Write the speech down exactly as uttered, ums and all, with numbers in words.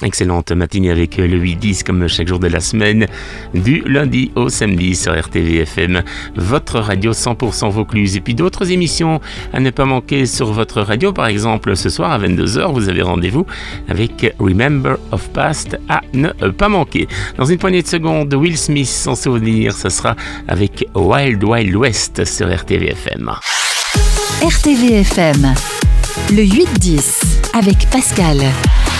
Excellente matinée avec le huit dix comme chaque jour de la semaine, du lundi au samedi sur R T V F M, votre radio cent pour cent Vaucluse. Et puis d'autres émissions à ne pas manquer sur votre radio. Par exemple, ce soir à vingt-deux heures, vous avez rendez-vous avec Remember of Past à ne pas manquer. Dans une poignée de secondes, Will Smith, sans souvenir, ce sera avec Wild Wild West sur R T V F M. R T V F M, le huit dix avec Pascal.